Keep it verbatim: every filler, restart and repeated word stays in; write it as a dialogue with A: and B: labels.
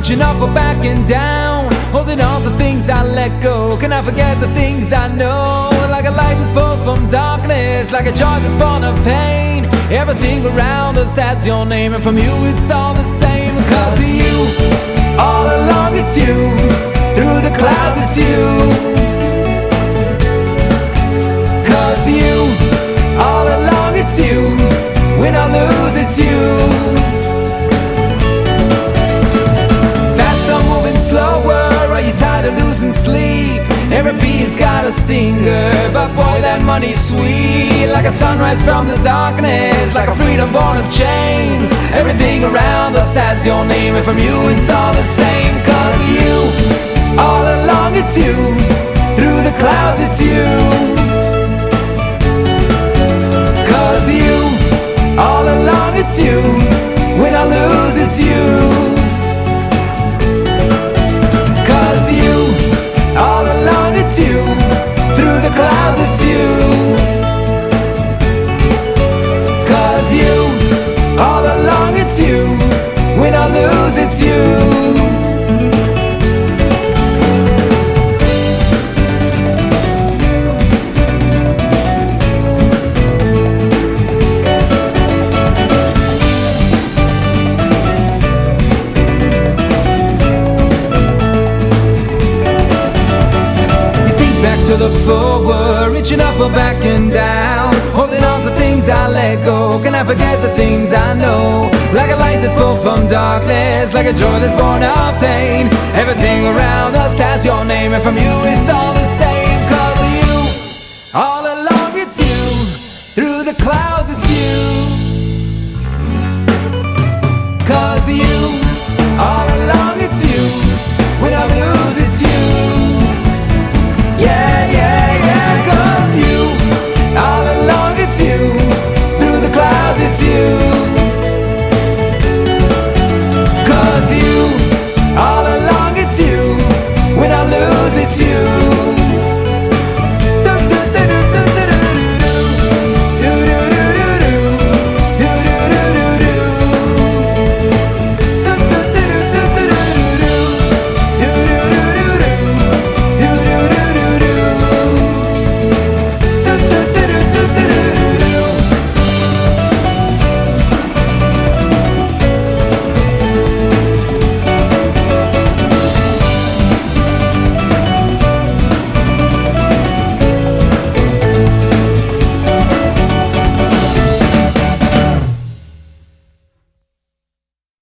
A: reaching up or backing down, holding on to things I let go. Can I forget the things I know? Like a light that's pulled from darkness, like a joy that's born of pain. Everything around us has your name, and from you it's all the same. Cause you, all along it's you, through the clouds it's you. Cause you, all along it's you, win or lose it's you. Fast or moving slower, are you tired of losing sleep? Every beat's got a stinger, but boy that money's sweet. Like a sunrise from the darkness, like a freedom born of chains. Everything around us has your name, and from you it's all the same. Cause you, all along it's you, through the clouds it's you. Cause you, all along it's you, win or lose it's you. Cause you, all along it's you, through the clouds it's you. Cause you, all along it's you, win or lose it's you. To look forward, reaching up or backing down, holding on to things I let go. Can I forget the things I know? Like a light that's pulled from darkness, like a joy that's born of pain. Everything around us has your name, and from you it's all